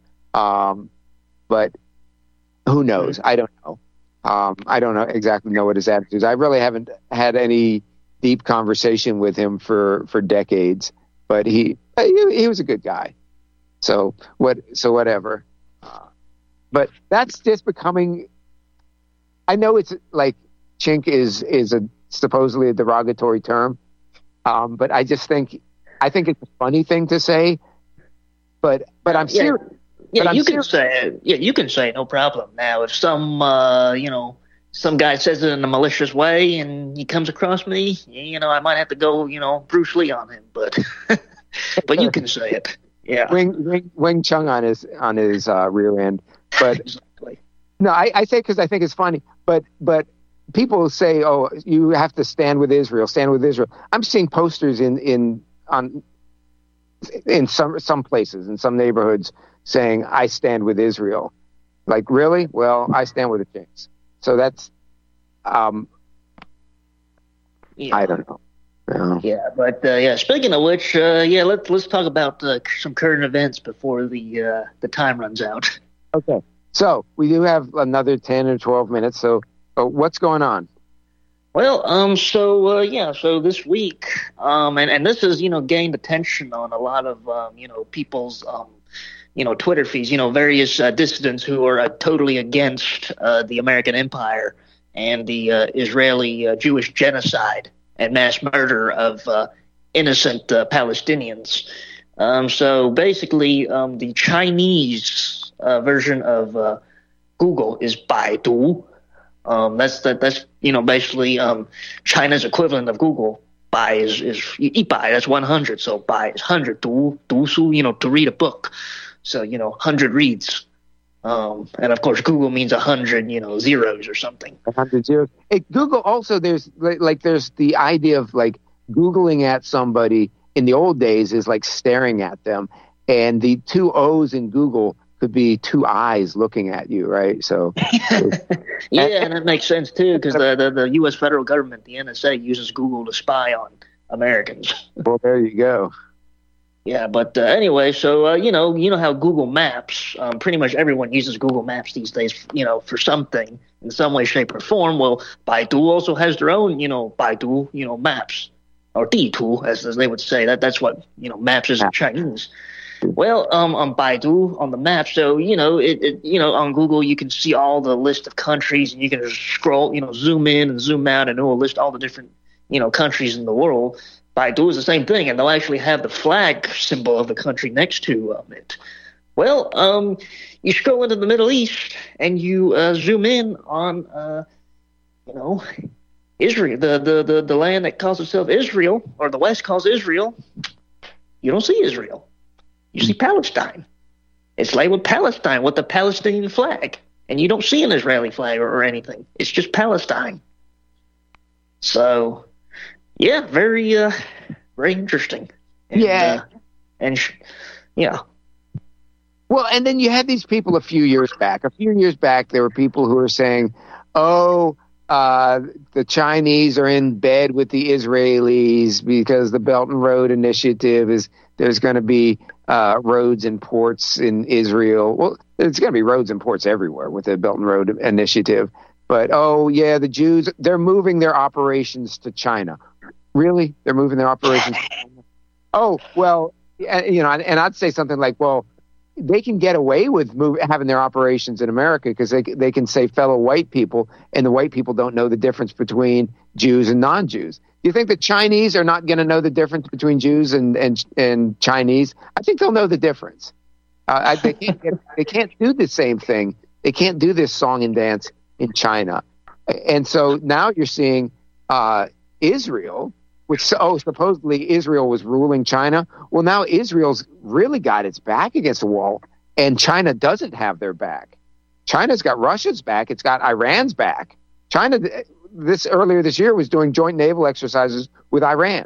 But who knows? I don't know. I don't exactly know what his attitude is. I really haven't had any deep conversation with him for decades, but he was a good guy. So whatever. But that's just becoming, I know it's like, chink is supposedly a derogatory term, but I think it's a funny thing to say. But I'm serious. Yeah, you can say it. Yeah, you can say it, no problem. Now, if some guy says it in a malicious way and he comes across me, I might have to go, Bruce Lee on him. But but you can say it. Yeah, Wing Chun on his rear end. But exactly. No, I say because I think it's funny. But people say, "Oh, you have to stand with Israel. Stand with Israel." I'm seeing posters in some places, in some neighborhoods, saying, "I stand with Israel." Like, really? Well, I stand with the Chinks. So that's, I don't know. Yeah, but speaking of which, let's talk about some current events before the time runs out. Okay. So we do have another 10 or 12 minutes. So what's going on? Well, so this week, and this has, gained attention on a lot of, people's, Twitter feeds, various dissidents who are totally against the American empire and the Israeli Jewish genocide and mass murder of innocent Palestinians. So basically, the Chinese version of Google is Baidu. That's basically China's equivalent of Google. Bai is 100, that's 100. So Bai is 100. 读书, to read a book. So 100 reads. And of course, Google means 100, zeros or something. 100 zeros. Google also, there's the idea of like Googling at somebody in the old days is like staring at them, and the two O's in Google could be two eyes looking at you, right? So, yeah, and that makes sense too, because the U.S. federal government, the NSA, uses Google to spy on Americans. Well, there you go. Yeah, but anyway, so you know how Google Maps, pretty much everyone uses Google Maps these days, for something in some way, shape, or form. Well, Baidu also has their own, Baidu, maps, or Ditu, as they would say. That's what maps is in Chinese. Well, on Baidu, on the map, so on Google you can see all the list of countries, and you can just scroll, zoom in and zoom out, and it will list all the different countries in the world. Baidu is the same thing, and they'll actually have the flag symbol of the country next to it. Well, you scroll into the Middle East, and you zoom in on, Israel, the land that calls itself Israel, or the West calls Israel. You don't see Israel. You see Palestine. It's labeled Palestine with the Palestinian flag, and you don't see an Israeli flag or anything. It's just Palestine. So, yeah, very interesting. And, yeah. Well, and then you had these people a few years back. There were people who were saying, the Chinese are in bed with the Israelis because the Belt and Road Initiative there's going to be roads and ports in Israel. Well, there's going to be roads and ports everywhere with the Belt and Road Initiative. But, the Jews, they're moving their operations to China. Really? They're moving their operations to China? Oh, well, and I'd say something like, well, they can get away with having their operations in America because they can say fellow white people, and the white people don't know the difference between Jews and non-Jews. Do you think the Chinese are not going to know the difference between Jews and Chinese? I think they'll know the difference. They can't do the same thing. They can't do this song and dance in China. And so now you're seeing Israel, which supposedly Israel was ruling China. Well, now Israel's really got its back against the wall, and China doesn't have their back. China's got Russia's back. It's got Iran's back. China earlier this year was doing joint naval exercises with Iran.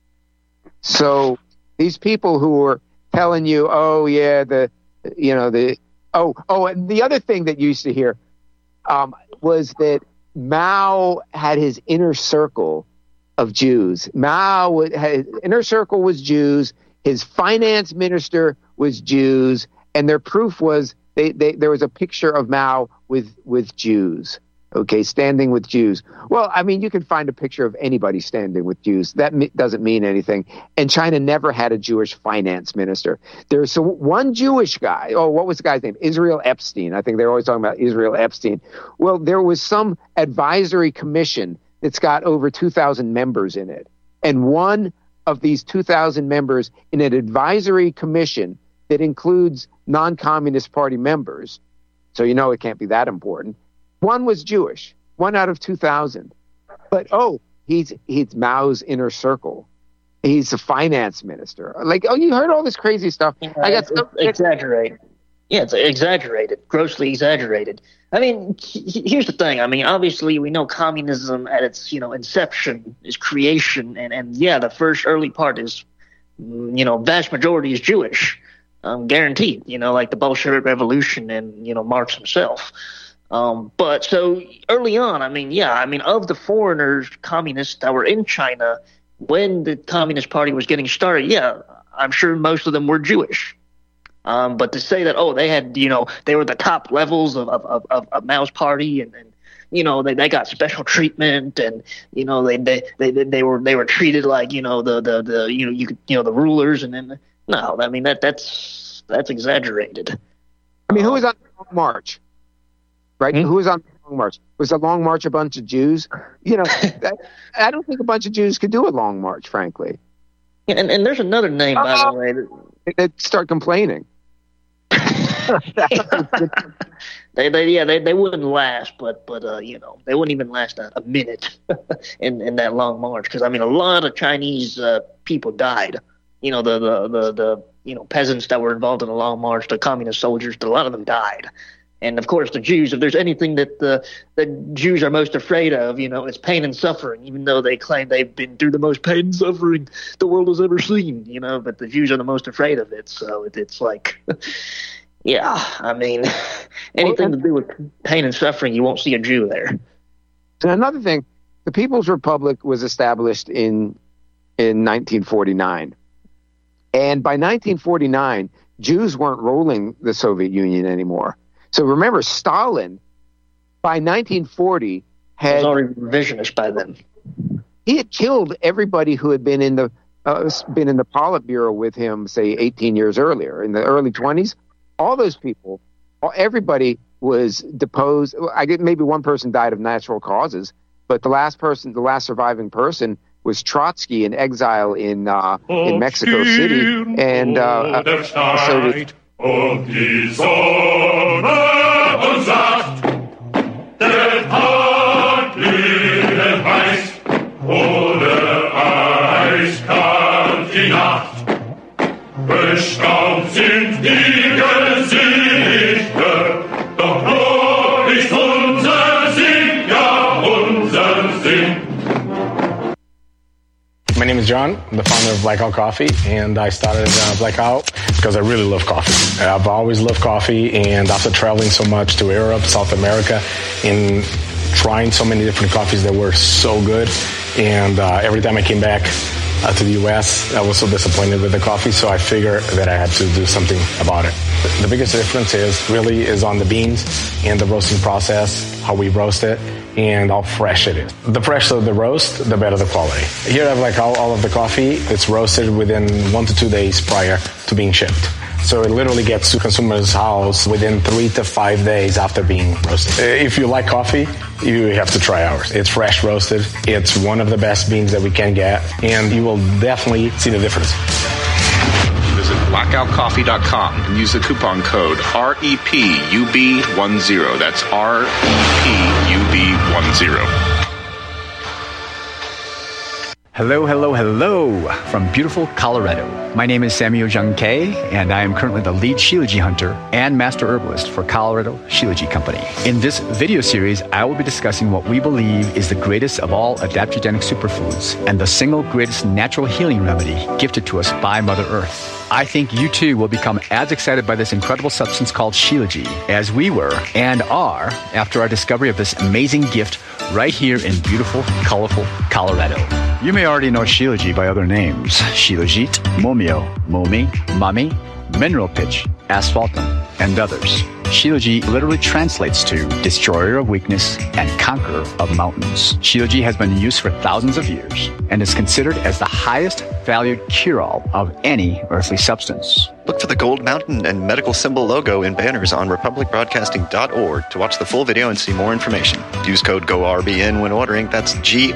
So these people who were telling you, and the other thing that you used to hear was that Mao had his inner circle of Jews. His inner circle was Jews. His finance minister was Jews, and their proof was there was a picture of Mao with Jews. Okay, standing with Jews. Well, I mean, you can find a picture of anybody standing with Jews. That doesn't mean anything. And China never had a Jewish finance minister. There's one Jewish guy. Oh, what was the guy's name? Israel Epstein. I think they're always talking about Israel Epstein. Well, there was some advisory commission that's got over 2,000 members in it. And one of these 2,000 members in an advisory commission that includes non-Communist Party members, so it can't be that important, one was Jewish, 1 out of 2,000. But, he's Mao's inner circle. He's a finance minister. You heard all this crazy stuff. It's exaggerated. Yeah, it's exaggerated, grossly exaggerated. I mean, here's the thing. I mean, obviously, we know communism at its, inception is creation. And the first early part is, vast majority is Jewish. Guaranteed, like the Bolshevik Revolution and, Marx himself. But so early on, of the foreigners, communists that were in China when the Communist Party was getting started, I'm sure most of them were Jewish. But to say that, they had, they were the top levels of Mao's party and they got special treatment and, they were treated like, the rulers and then, no, I mean, that's exaggerated. I mean, who was on the Long March? Right? Who was on the Long March? Was the Long March a bunch of Jews? I don't think a bunch of Jews could do a Long March, frankly. Yeah, and there's another name, by the way. They start complaining. They wouldn't last, but they wouldn't even last a minute in that Long March because a lot of Chinese people died. The peasants that were involved in the Long March, the communist soldiers, a lot of them died. And, of course, the Jews, if there's anything that the Jews are most afraid of, it's pain and suffering, even though they claim they've been through the most pain and suffering the world has ever seen, but the Jews are the most afraid of it. So it's like, Yeah, I mean, anything to do with pain and suffering, you won't see a Jew there. And another thing, the People's Republic was established in 1949. And by 1949, Jews weren't ruling the Soviet Union anymore. So remember, Stalin, by 1940, was already revisionist by then. He had killed everybody who had been in the Politburo with him, say, 18 years earlier. In the early 20s, all those people, everybody was deposed. Maybe one person died of natural causes, but the last surviving person was Trotsky in exile in Mexico City, and Bestaunt sind die Gesichter, doch nur nicht unser Sinn, ja unser Sinn. My name is John. I'm the founder of Blackout Coffee, and I started Blackout because I really love coffee. I've always loved coffee, and after traveling so much to Europe, South America, and trying so many different coffees that were so good, and every time I came back to the U.S., I was so disappointed with the coffee, so I figured that I had to do something about it. The biggest difference is on the beans and the roasting process, how we roast it, and how fresh it is. The fresher the roast, the better the quality. Here I have all of the coffee. It's roasted within 1 to 2 days prior to being shipped. So it literally gets to consumer's house within 3 to 5 days after being roasted. If you like coffee, you have to try ours. It's fresh roasted. It's one of the best beans that we can get, and you will definitely see the difference. Visit blackoutcoffee.com and use the coupon code REPUB10. That's REPUB10. Hello from beautiful Colorado. My name is Samuel Jung Kei, and I am currently the lead Shilajit hunter and master herbalist for Colorado Shilajit Company. In this video series, I will be discussing what we believe is the greatest of all adaptogenic superfoods and the single greatest natural healing remedy gifted to us by Mother Earth. I think you too will become as excited by this incredible substance called Shilajit as we were and are after our discovery of this amazing gift right here in beautiful, colorful Colorado. You may already know Shilajit by other names: Shilajit, Momio, Momi, Mami, Mineral Pitch, Asphaltum, and others. Shilajit literally translates to destroyer of weakness and conqueror of mountains. Shilajit has been in use for thousands of years and is considered as the highest valued cure-all of any earthly substance. Look for the gold mountain and medical symbol logo in banners on republicbroadcasting.org to watch the full video and see more information. Use code GORBN when ordering. That's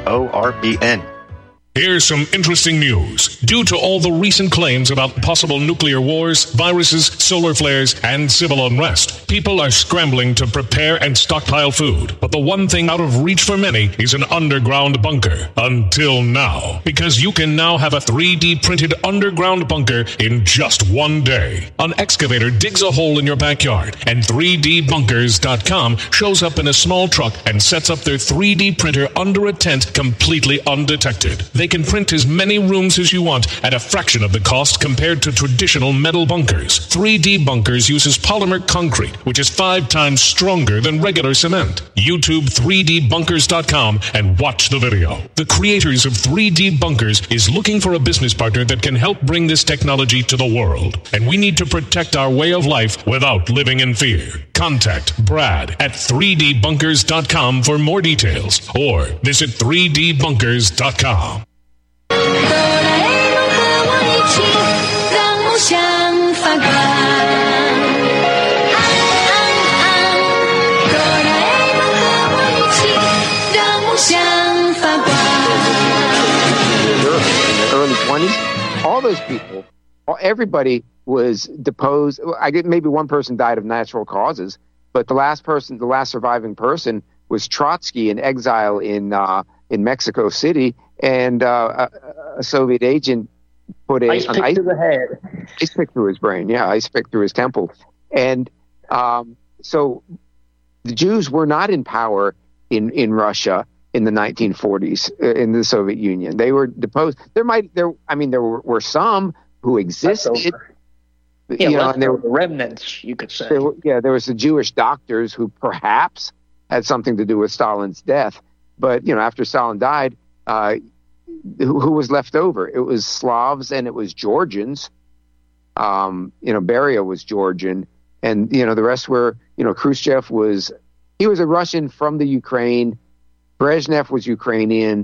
GORBN. Here's some interesting news. Due to all the recent claims about possible nuclear wars, viruses, solar flares, and civil unrest, people are scrambling to prepare and stockpile food. But the one thing out of reach for many is an underground bunker. Until now. Because you can now have a 3D printed underground bunker in just one day. An excavator digs a hole in your backyard, and 3dbunkers.com shows up in a small truck and sets up their 3D printer under a tent completely undetected. They can print as many rooms as you want at a fraction of the cost compared to traditional metal bunkers. 3D Bunkers uses polymer concrete, which is 5 times stronger than regular cement. YouTube 3dbunkers.com and watch the video. The creators of 3D Bunkers is looking for a business partner that can help bring this technology to the world. And we need to protect our way of life without living in fear. Contact Brad at 3dbunkers.com for more details, or visit 3dbunkers.com. Early 20s, all those people, everybody was deposed. Maybe one person died of natural causes, but the last surviving person was Trotsky in exile in Mexico City, and a Soviet agent put an ice pick to the head, ice pick through his brain, ice pick through his temple, and so the Jews were not in power in Russia in the 1940s in the Soviet Union. They were deposed. There were some who existed. Yeah, and there were remnants, you could say. There was the Jewish doctors who perhaps had something to do with Stalin's death. But, after Stalin died, who was left over? It was Slavs and it was Georgians. Beria was Georgian. And, the rest were, Khrushchev he was a Russian from the Ukraine. Brezhnev was Ukrainian.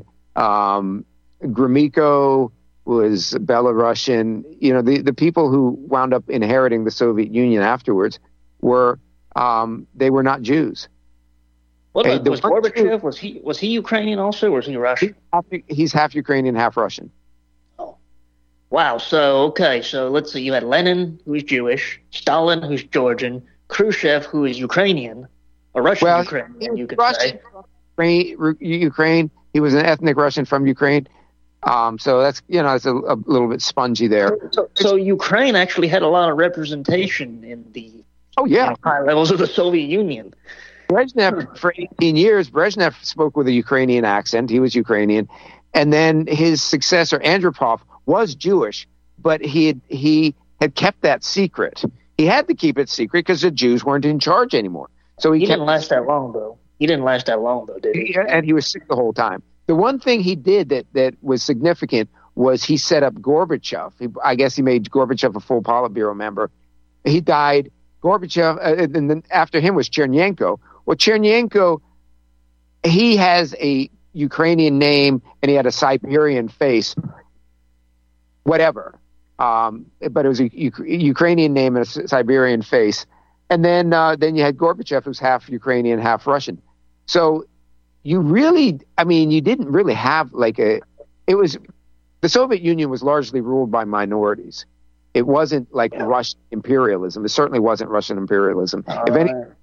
Gromyko was Belarusian. The people who wound up inheriting the Soviet Union afterwards were they were not Jews. What about, was Gorbachev? Was he Ukrainian also, or was he Russian? He's half Ukrainian, half Russian. Oh, wow. So let's see. You had Lenin, who is Jewish, Stalin, who's Georgian, Khrushchev, who is Ukrainian, a Russian Ukrainian, you could say. Ukraine. He was an ethnic Russian from Ukraine. So that's it's a little bit spongy there. So Ukraine actually had a lot of representation in the high levels of the Soviet Union. Brezhnev, for 18 years, Brezhnev spoke with a Ukrainian accent. He was Ukrainian. And then his successor, Andropov, was Jewish, but he had kept that secret. He had to keep it secret because the Jews weren't in charge anymore. So he didn't last that long, though. Did he? And he was sick the whole time. The one thing he did that was significant was he set up Gorbachev. I guess he made Gorbachev a full Politburo member. He died. Gorbachev, and then after him was Chernenko. Well, Chernenko, he has a Ukrainian name and he had a Siberian face, whatever. But it was a Ukrainian name and a Siberian face. And then you had Gorbachev, who's half Ukrainian, half Russian. So you didn't really have the Soviet Union was largely ruled by minorities. It wasn't like Russian imperialism. It certainly wasn't Russian imperialism. If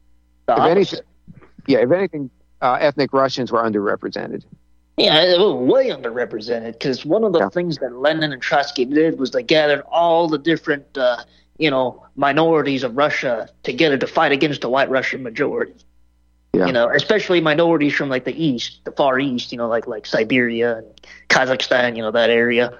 anything, ethnic Russians were underrepresented. Yeah, they were way underrepresented because one of the things that Lenin and Trotsky did was they gathered all the different, minorities of Russia together to fight against the white Russian majority. Yeah. Especially minorities from like the east, the far east, like Siberia and Kazakhstan, that area.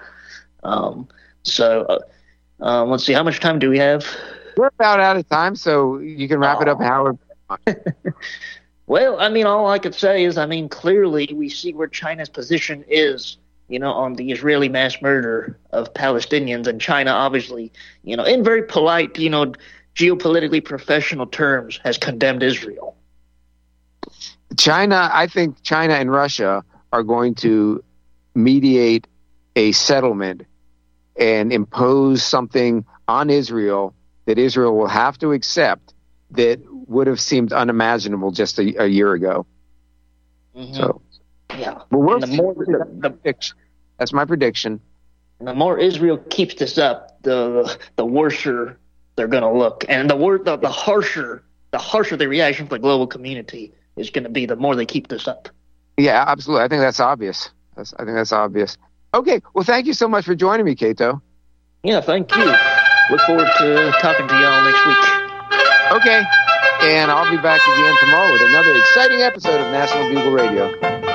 Let's see, how much time do we have? We're about out of time, so you can wrap it up however. Well, all I could say is, clearly we see where China's position is, on the Israeli mass murder of Palestinians, and China obviously, in very polite, geopolitically professional terms, has condemned Israel. I think China and Russia are going to mediate a settlement and impose something on Israel that Israel will have to accept that would have seemed unimaginable just a year ago. Mm-hmm. So, that's my prediction. And the more Israel keeps this up, the worser they're going to look, and the harsher the reaction from the global community is going to be. The more they keep this up. Yeah, absolutely. I think that's obvious. Okay, well, thank you so much for joining me, Cato. Yeah, thank you. Look forward to talking to y'all next week. Okay, and I'll be back again tomorrow with another exciting episode of National Bugle Radio.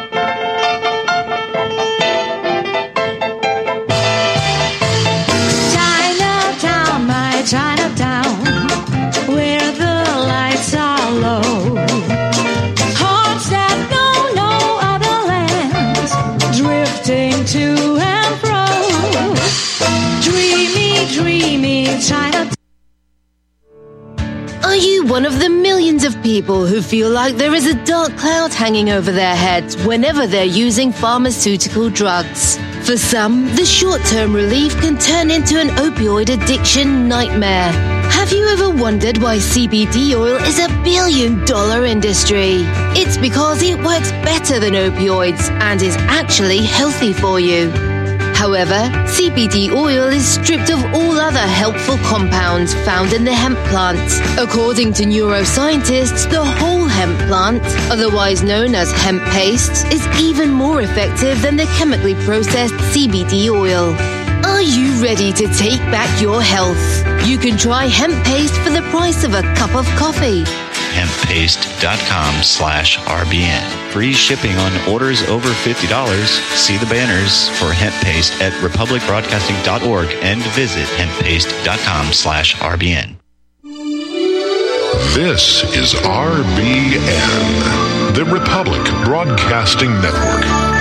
Chinatown, my Chinatown, where the lights are low. Hearts that know no other lands, drifting to and fro. Dreamy Chinatown. Are you one of the millions of people who feel like there is a dark cloud hanging over their heads whenever they're using pharmaceutical drugs? For some, the short-term relief can turn into an opioid addiction nightmare. Have you ever wondered why CBD oil is $1 billion industry? It's because it works better than opioids and is actually healthy for you. However, CBD oil is stripped of all other helpful compounds found in the hemp plant. According to neuroscientists, the whole hemp plant, otherwise known as hemp paste, is even more effective than the chemically processed CBD oil. Are you ready to take back your health? You can try hemp paste for the price of a cup of coffee. hemppaste.com/RBN. Free shipping on orders over $50. See the banners for hemp paste at republicbroadcasting.org and visit hemppaste.com/RBN. This is RBN, the Republic Broadcasting Network.